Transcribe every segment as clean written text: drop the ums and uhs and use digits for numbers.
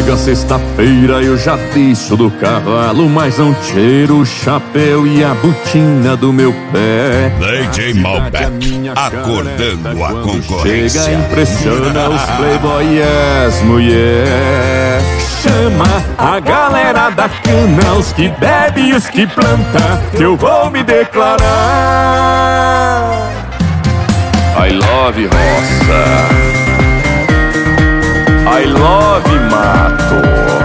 chega sexta-feira eu já desço do cavalo, mas não tiro o chapéu e a botina do meu pé. DJ Malbec, acordando a concorrência. Chega, impressiona os playboy e as mulher. Chama a galera da cana, os que bebe e os que planta, que eu vou me declarar. I love roça, I love mato,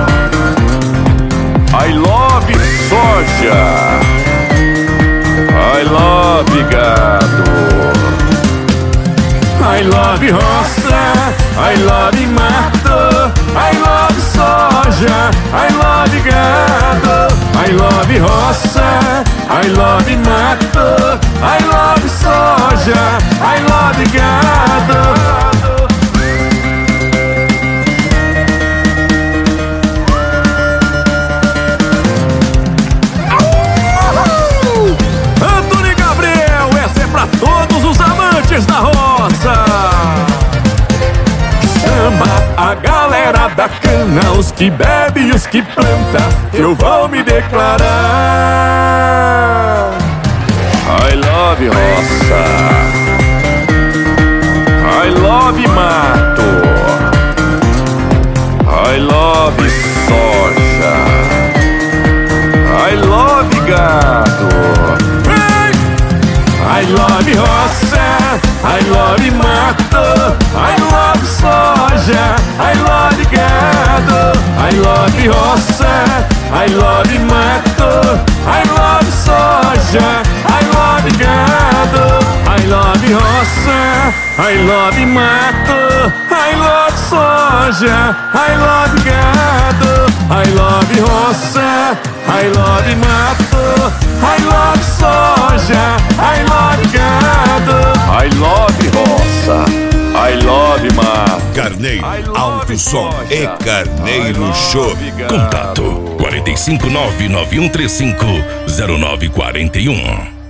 I love soja, I love gado. I love roça, I love mato, I love soja, I love gado. I love roça, I love mato, I love soja, I love gado. Antônio Gabriel, essa é pra todos os amantes da roça. Chama a galera da cana, os que bebe e os que planta, eu vou me declarar. I love roça, I love mato, I love soja, I love gado. I love roça, I love mato, I love soja, I love gado. I love roça, I love mato, I love soja, I love gado. I love roça, I love mato, I love soja, I love gado. I love roça, I love mato, I love soja, I love gado. I love roça, I love mato. Carneiro Alto Som e Carneiro Show. Contato 459-9135-0941.